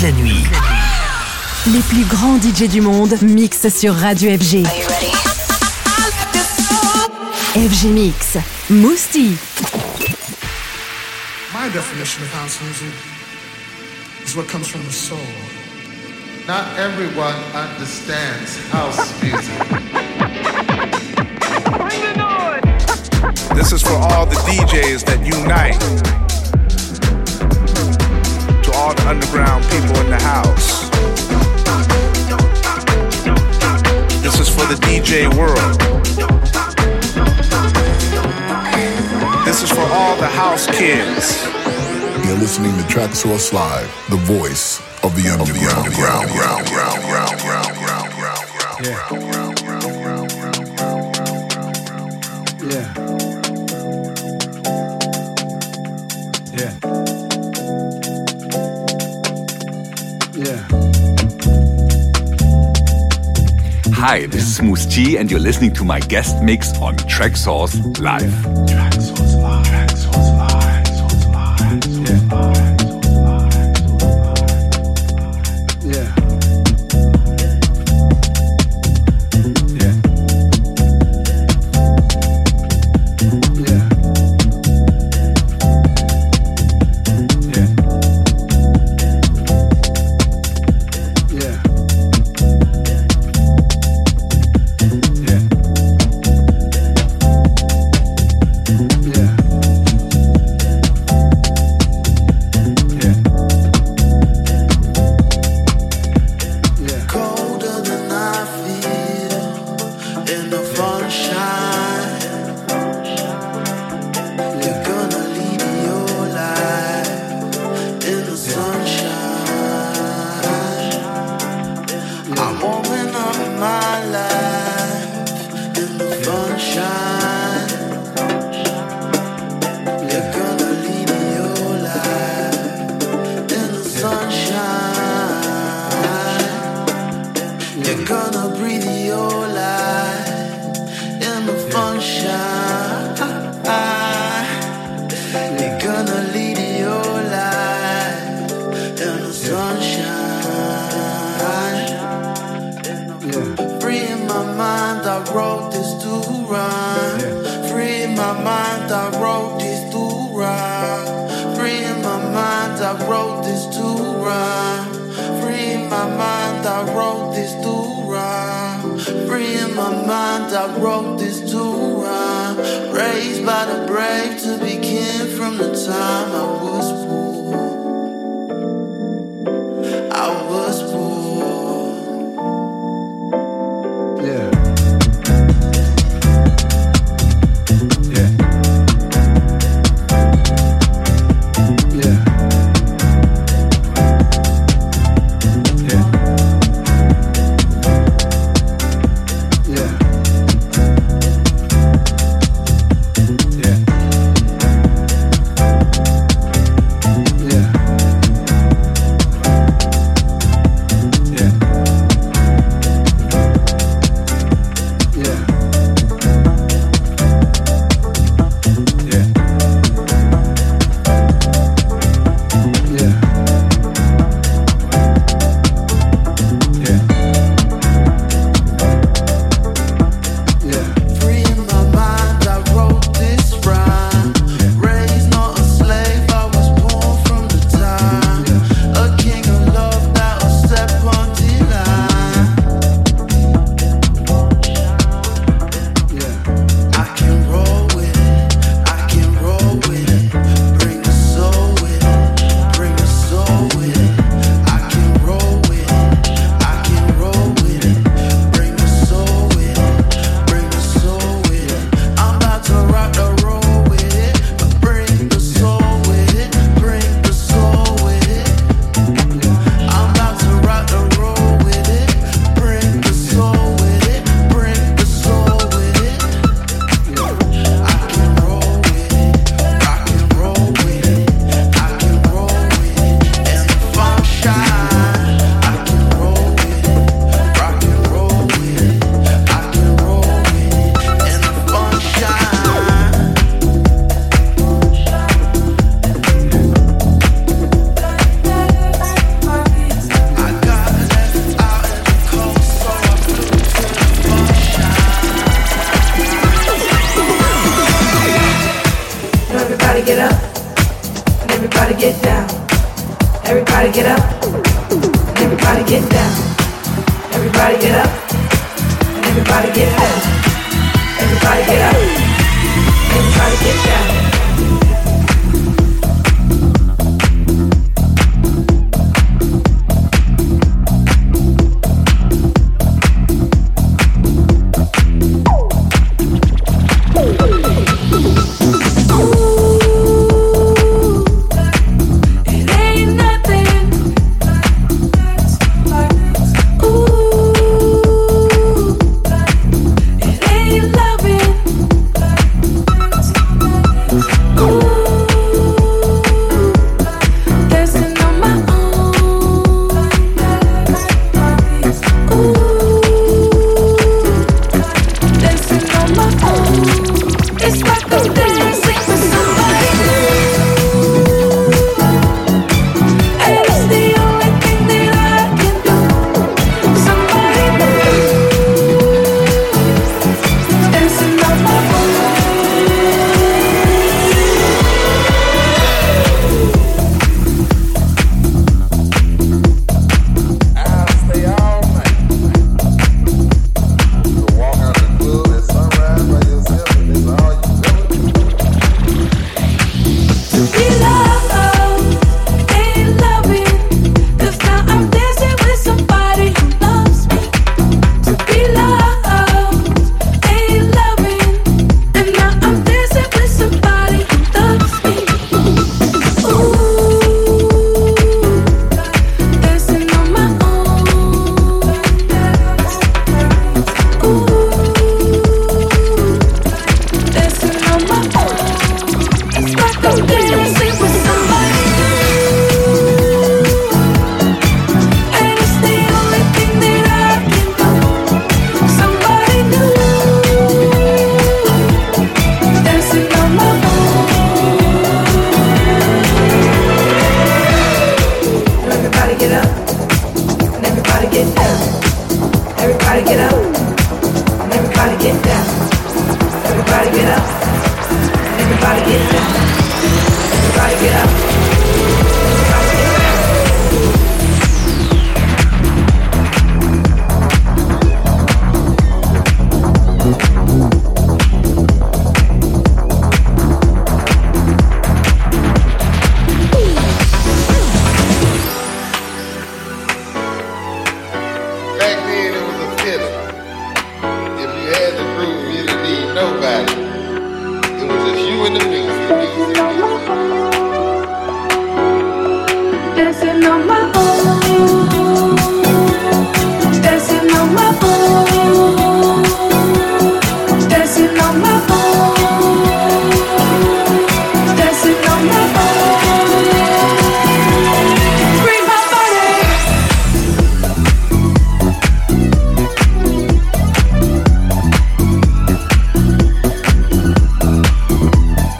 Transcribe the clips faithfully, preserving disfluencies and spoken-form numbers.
toute la nuit. Les plus grands D J du monde mixent sur Radio F G. F G Mix, Mousti. My definition of house music is what comes from the soul. Not everyone understands house music. Bring the noise! This is for all the D Js that unite. To all the underground people in the house. This is for the D J world. This is for all the house kids. You're listening to Track Source Live, the voice of the underground. Ground, ground, ground, ground, ground, ground, ground, yeah. Yeah. Yeah. Yeah. Hi, this is Moose T, and you're listening to my guest mix on Track Source Live. Track Source Live. Track Source Live. Source Live. Source Live. Everybody get up. Everybody get down. Everybody get up. Everybody get down. Everybody get up. Everybody get down.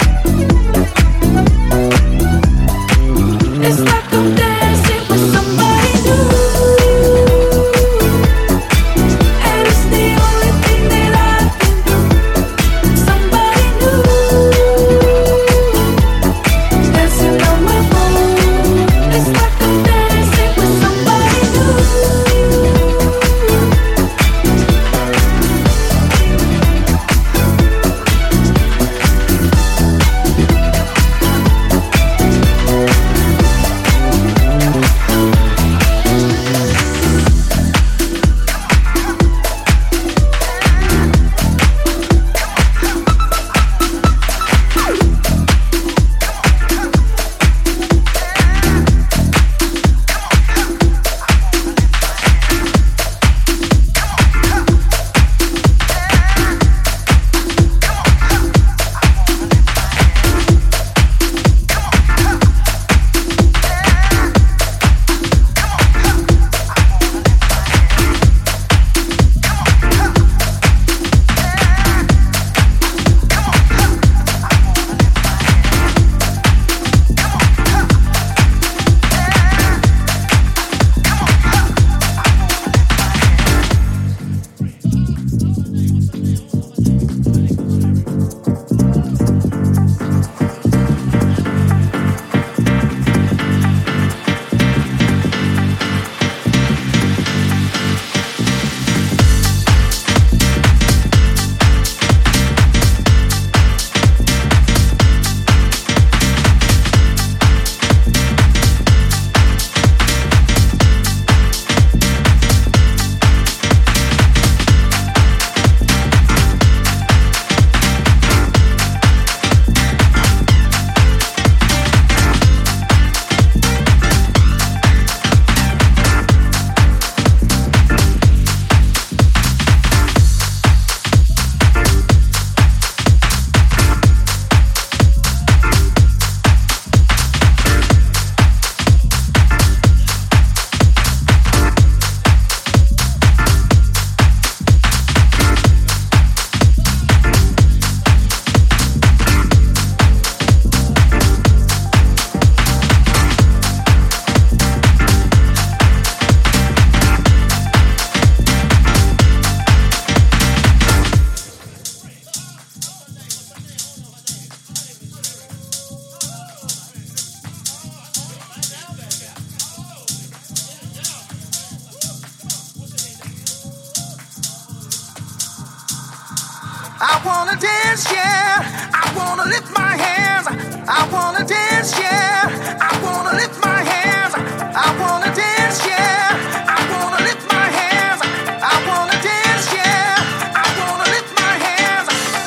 It's like I'm dancing with somebody. I wanna dance, yeah. I wanna lift my hands. I wanna dance, yeah. I wanna lift my hands. I wanna dance, yeah. I wanna lift my hands. I wanna dance, yeah. I wanna lift my hands.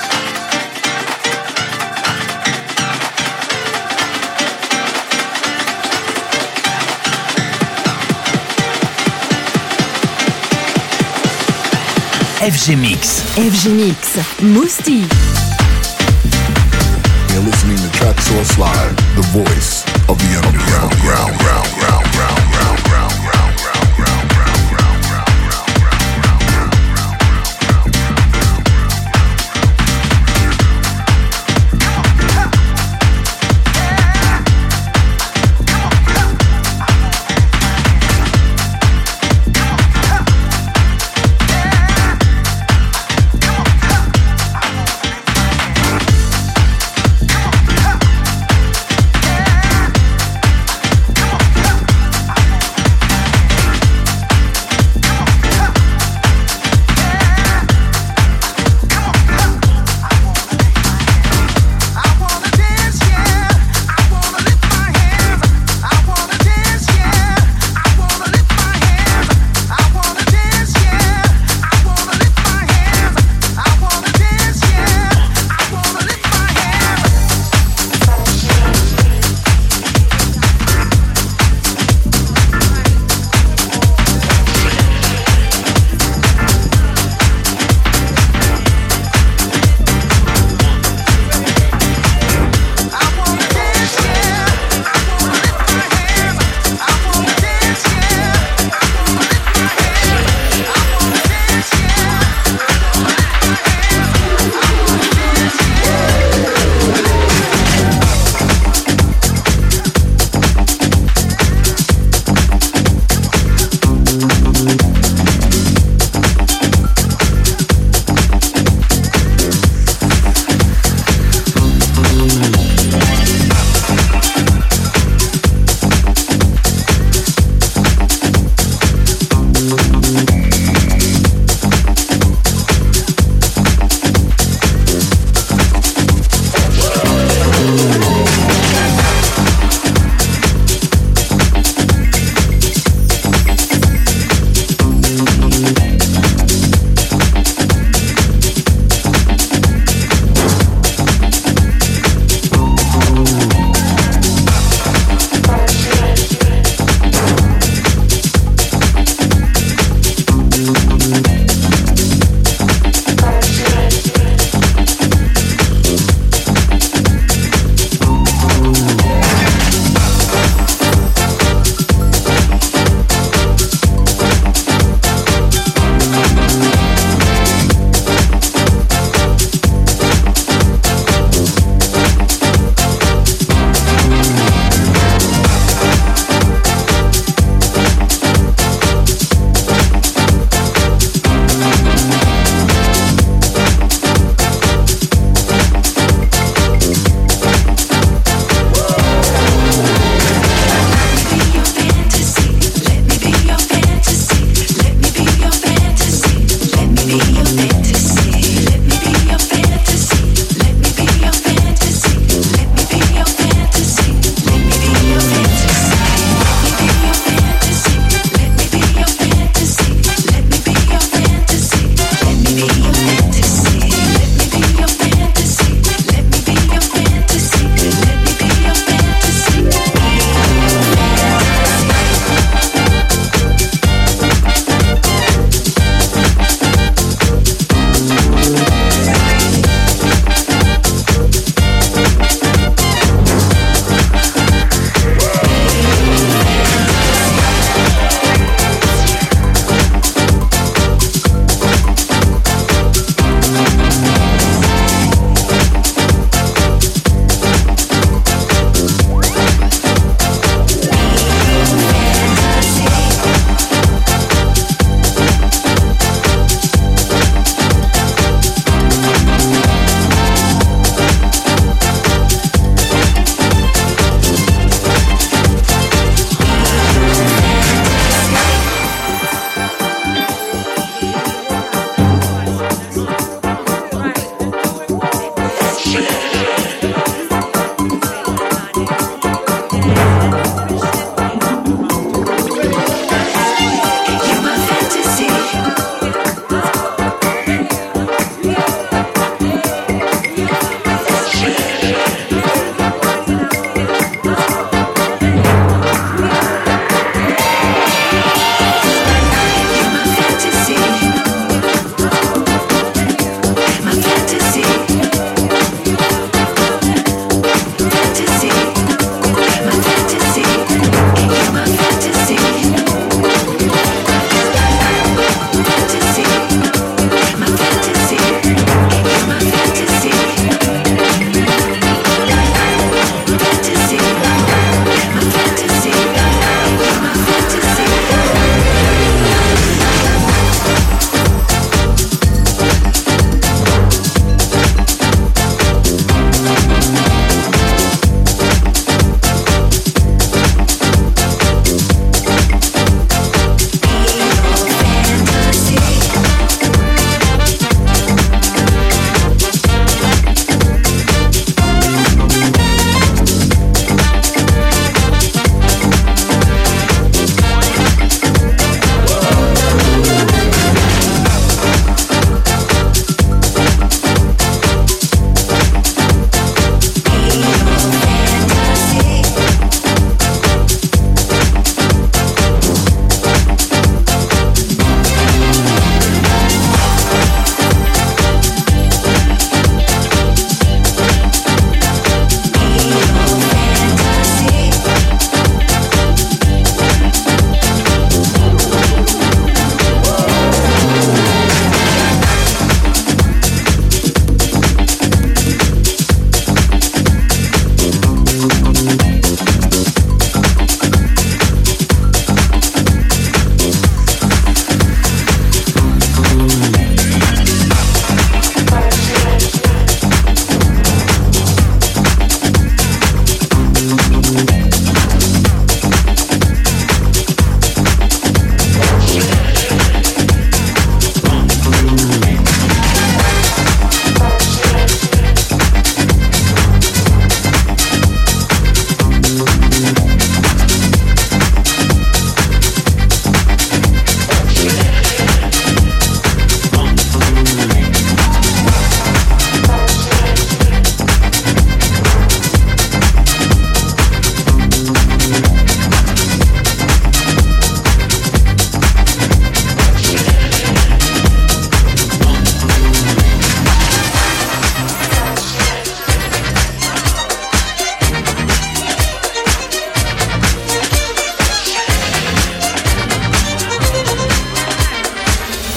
F G Mix. F G Mix. Mousti. You're listening to Track Source Live, the voice of the underground, ground, ground, ground, ground, ground, ground, ground, ground, ground, ground, ground, ground. Yeah.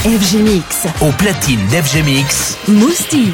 F G Mix. Au platine d'F G Mix, Mousti.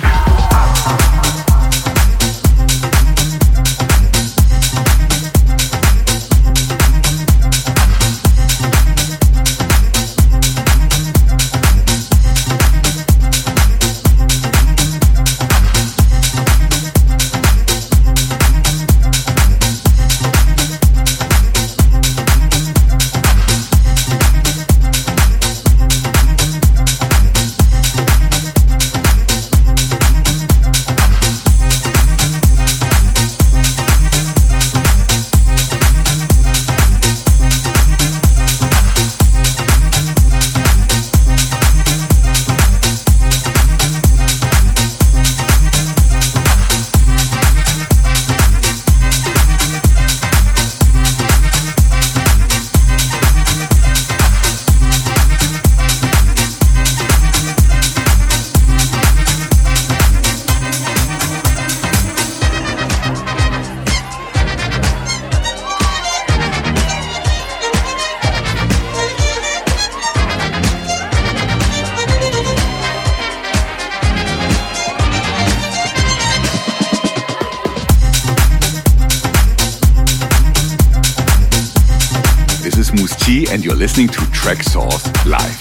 And you're listening to Traxsource Live.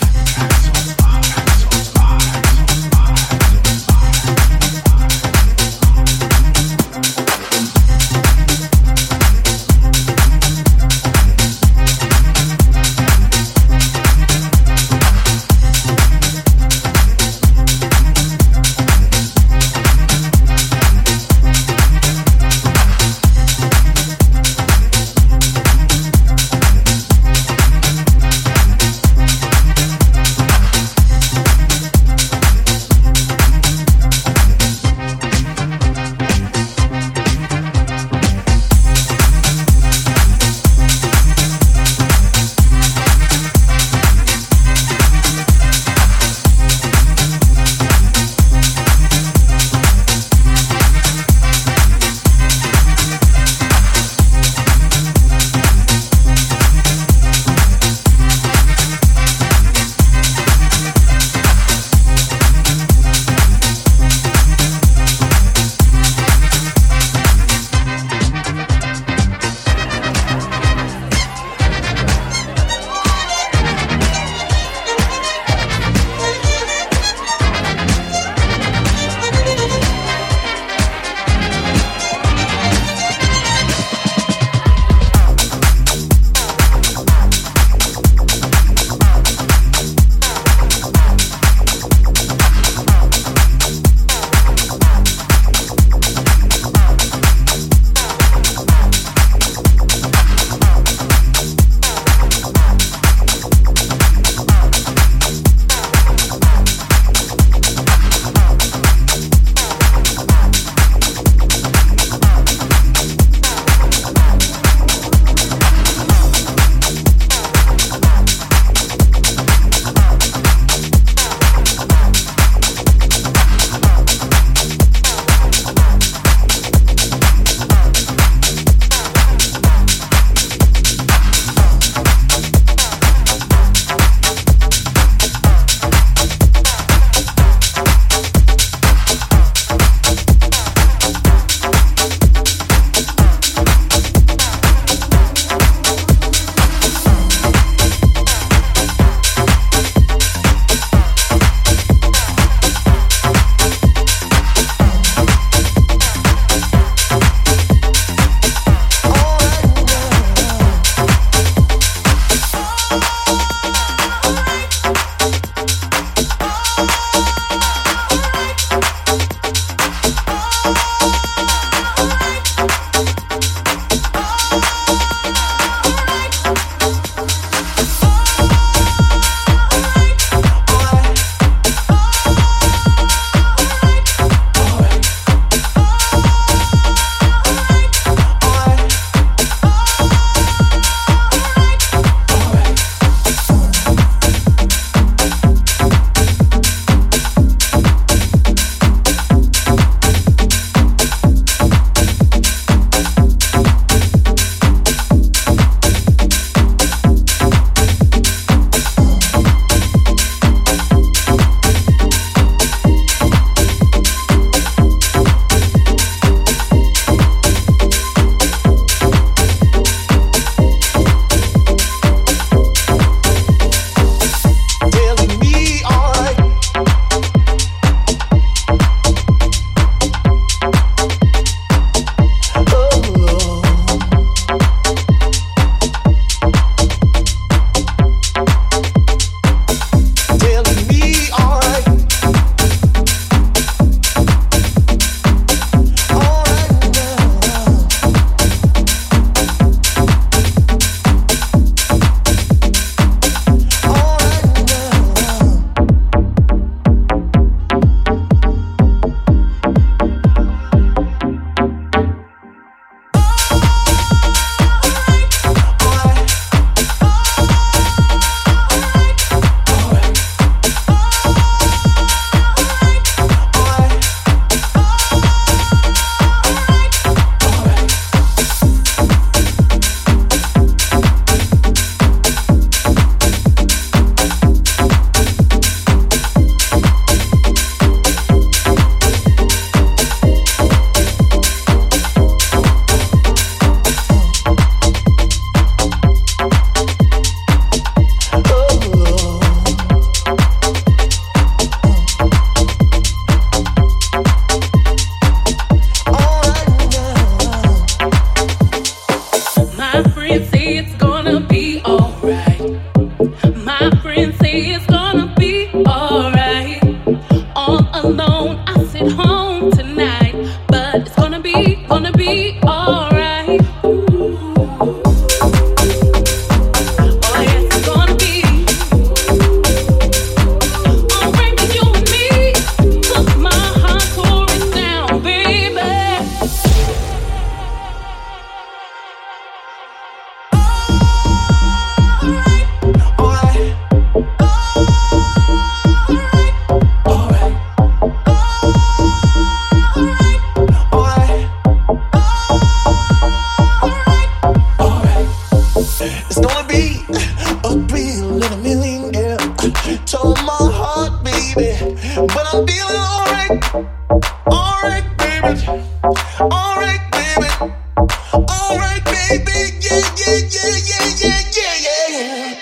a real in a million, girl. Told my heart, baby, but I'm feeling alright, alright, baby, alright, baby, alright, baby, yeah, yeah, yeah, yeah, yeah, yeah, yeah, yeah.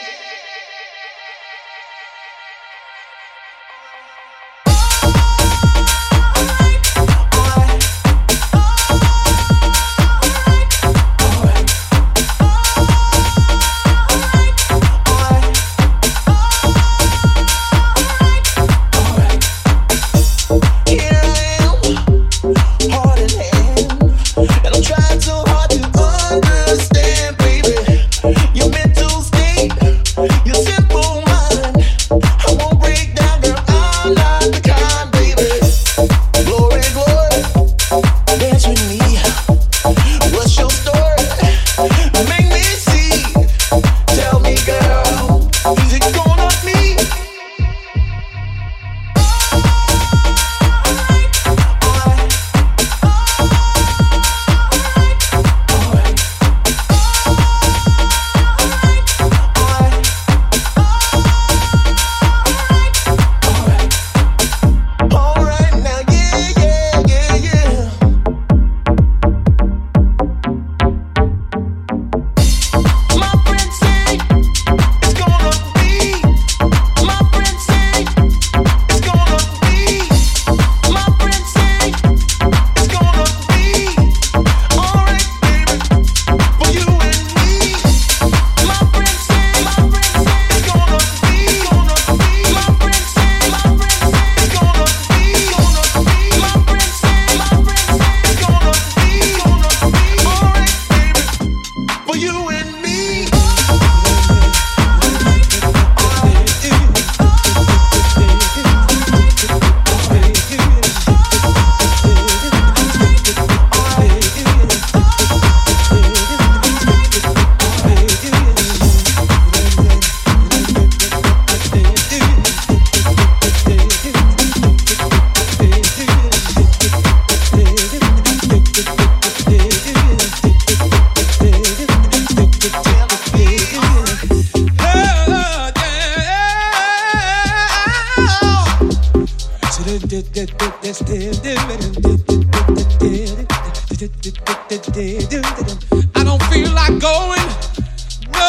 I don't feel like going. No.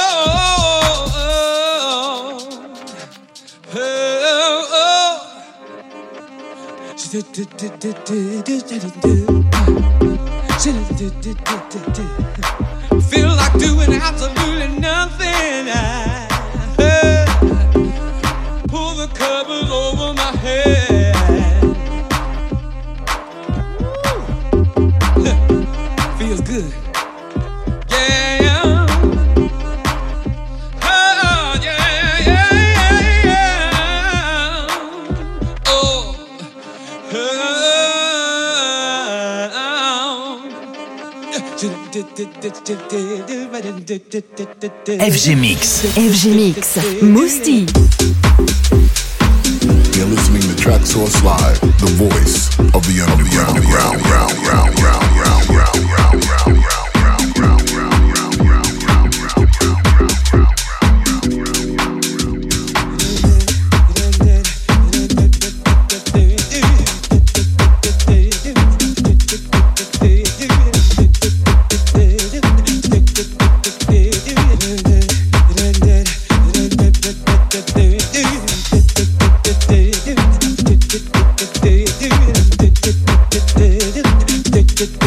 Feel like doing absolutely nothing. I pull the covers over my head. Feels good. Yeah, yeah. Oh, yeah, yeah, yeah, yeah. Oh, oh. F G Mix. F G Mix. Mousti. You're listening to Track Source Live, the voice of the underground. Ground, ground, ground, ground, ground, ground, ground, ground. Did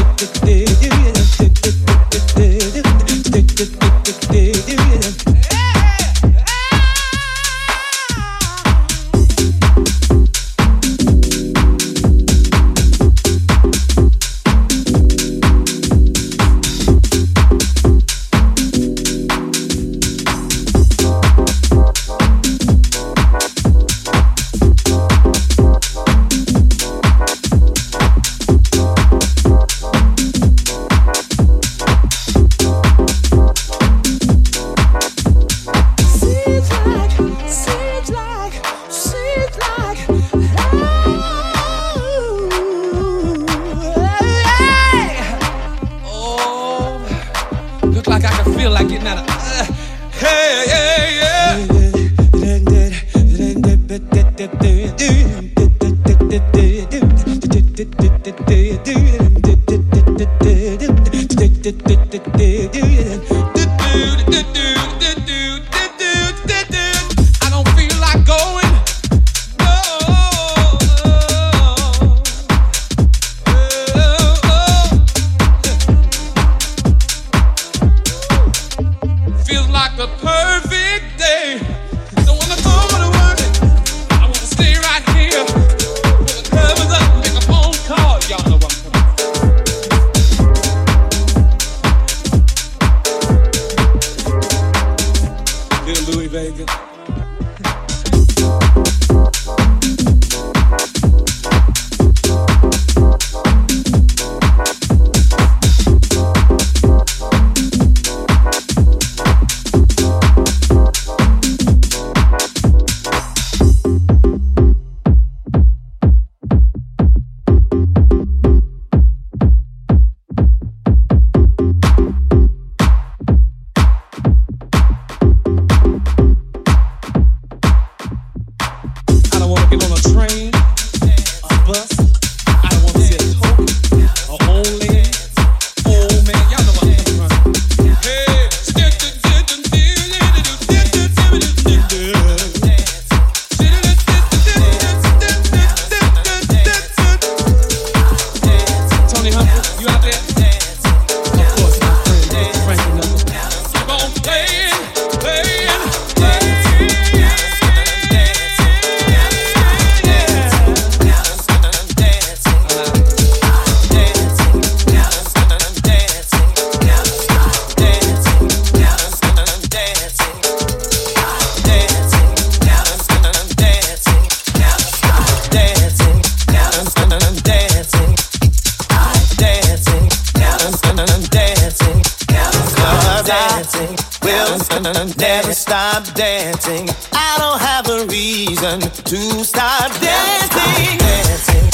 dancing. We'll never stop dancing. I don't have a reason to stop dancing. Dancing.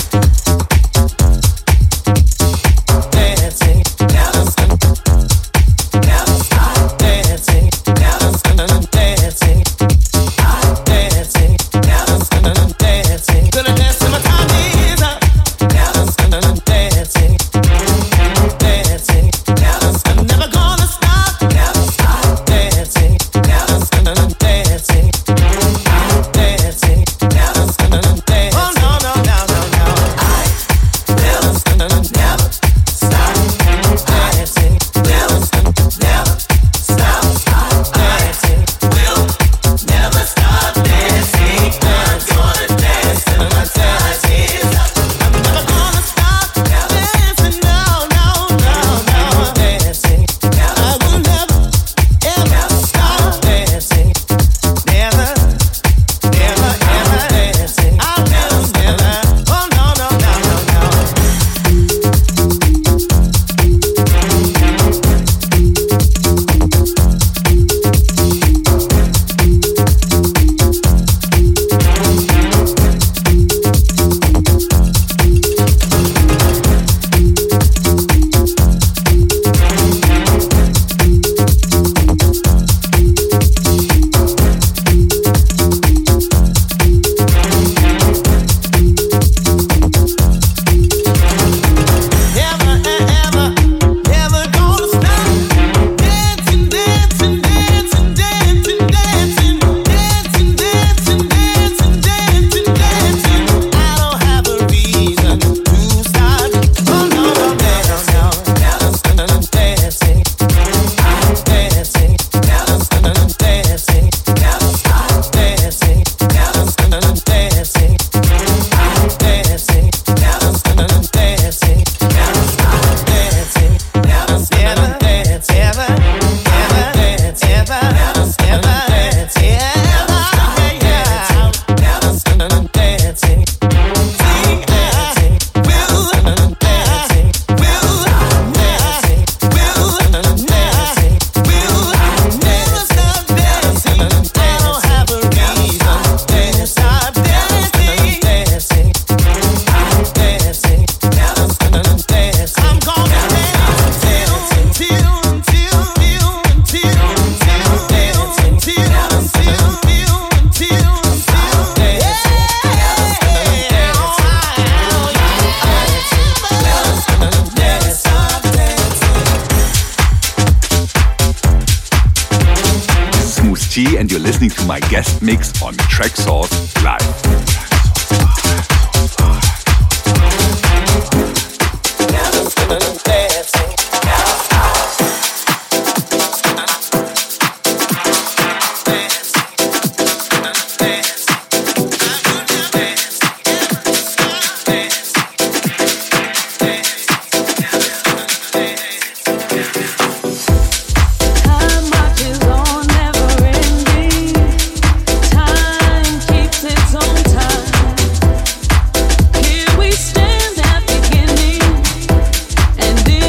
Dancing. Never stop. Never stop dancing. Never stop dancing. Dancing. Never stop dancing. Gonna dance till my time is up. Never stop dancing. Dancing. Never stop. I'm never gonna stop. Never stop dancing. Never stop dancing. Dancing. Never stop dancing. Oh no no no no no. I will never stop dancing. Will never stop dancing. Will never stop dancing. I'm gonna dance till my time is up. I'm never gonna stop dancing. No no no no. Dancing. I will never ever stop dancing. Never, never ever dancing. I will never. Oh no no no no no. Never ever, never gonna stop dancing, dancing, dancing, dancing, dancing, dancing, dancing, dancing, dancing, dancing. I don't have a reason to stop. Oh no no no no no. Never stop dancing. Dancing. Never stop dancing. Never stop dancing. Never stop dancing. Dancing. Never stop dancing. Never stop dancing. Never never dance ever, ever dance ever, ever dance ever, yeah. Never stop dancing. Sing dancing. Will dancing. Will dancing. Will dancing. Will never stop dancing. I don't have a reason to stop dancing. Dancing. Dancing. Never stop dancing. I'm gonna dance until, until, until, until, until, until, until, until, This is Smooth T, and you're listening to my guest mix on Traxsource Live. Time marches on, never ending. Time keeps its own time. Here we stand at beginning and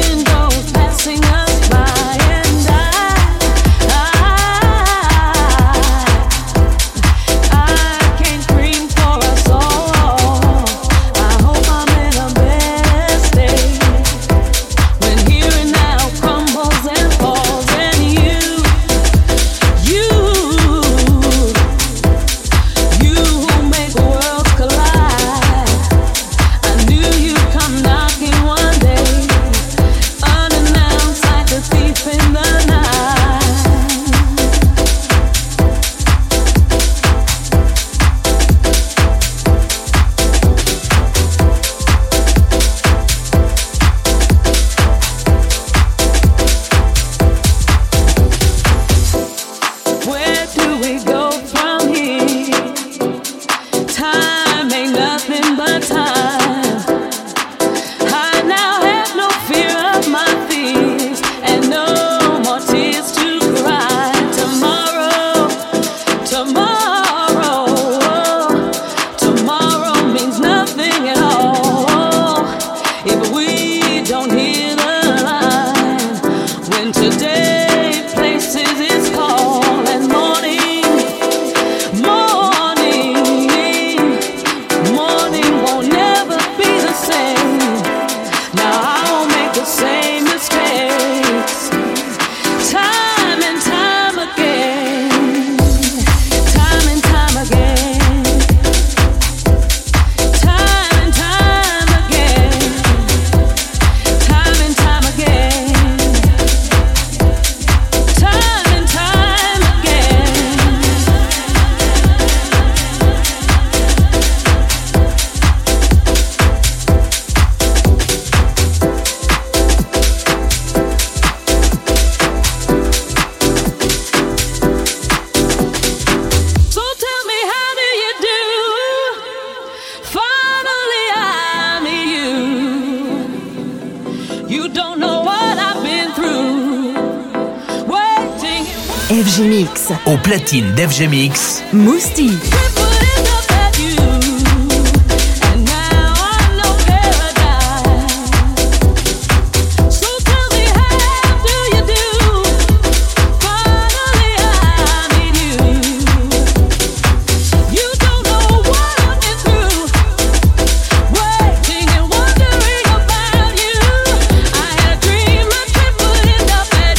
F G Mix. Au platine d'F G Mix, Mousti.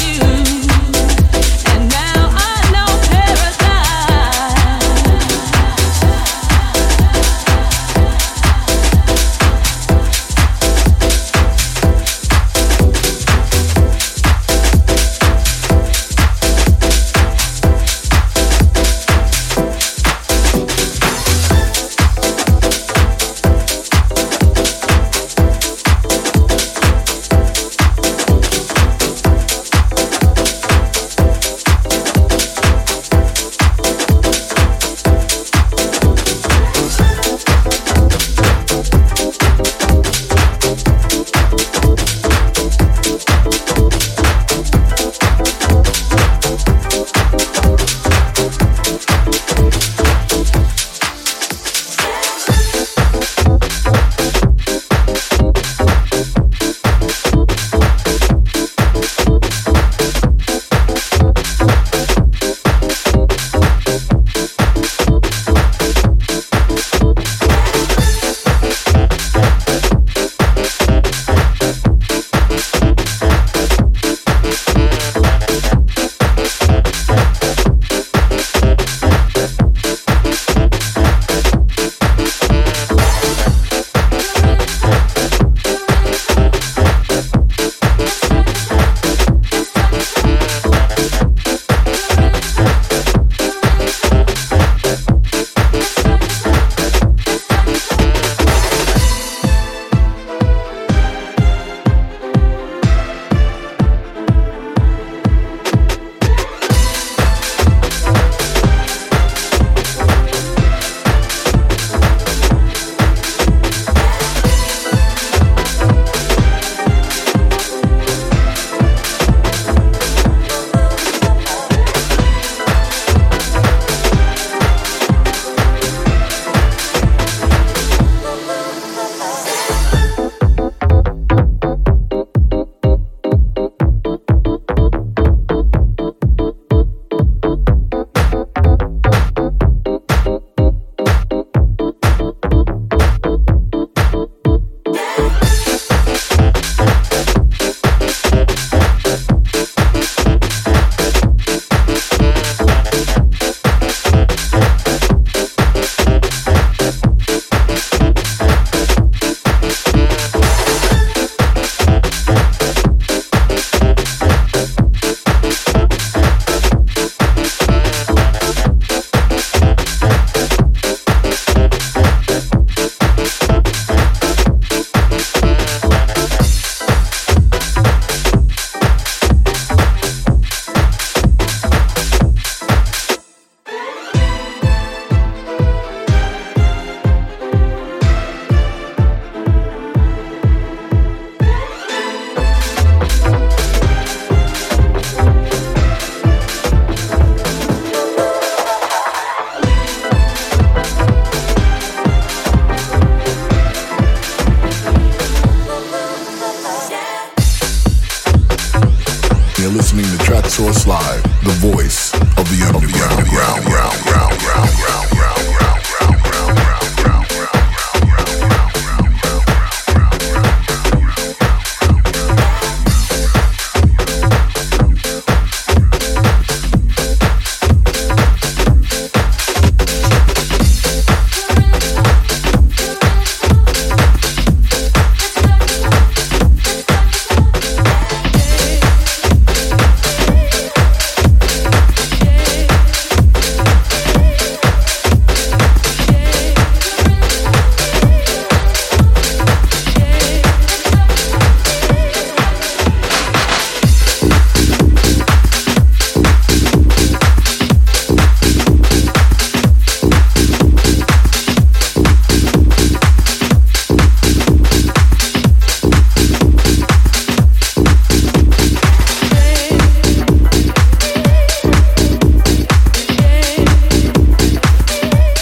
Paradise.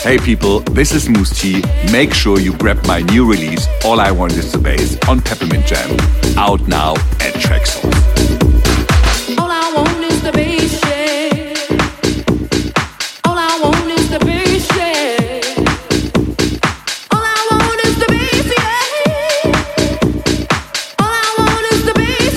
Hey people, this is Moose T. Make sure you grab my new release, All I Want Is the Bass, on Peppermint Jam. Out now at Traxsource. All I want is the bass, yeah. All I want is the bass, yeah. All I want is the bass, yeah. All I want is the bass,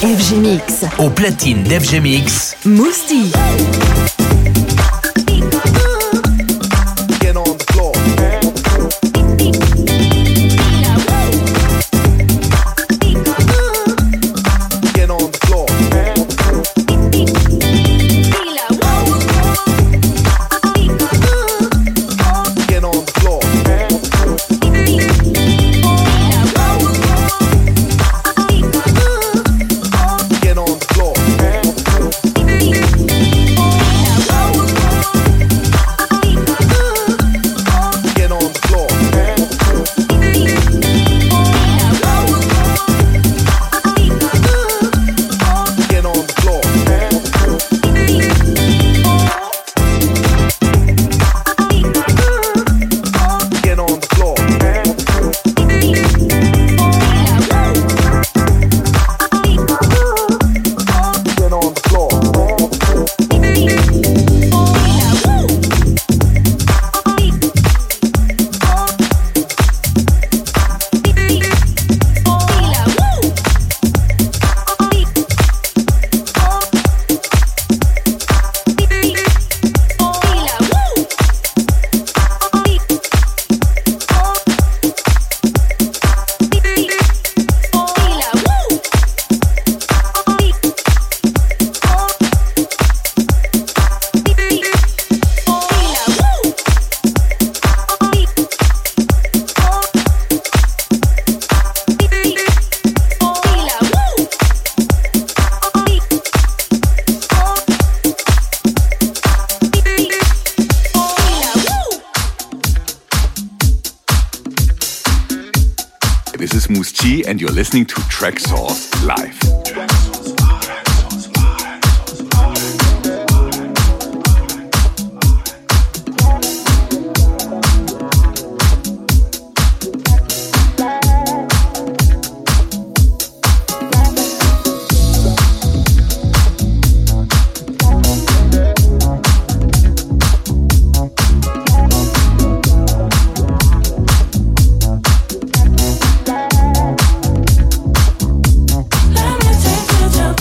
F G Mix. Au platine d'F G Mix, Mousti. Get on the floor. Get on the floor. Get on the floor. Get on the floor. This is Moose G and you're listening to Traxsource Live. Let me take you to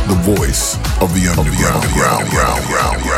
the voice of the underground. Ground, ground, ground, ground.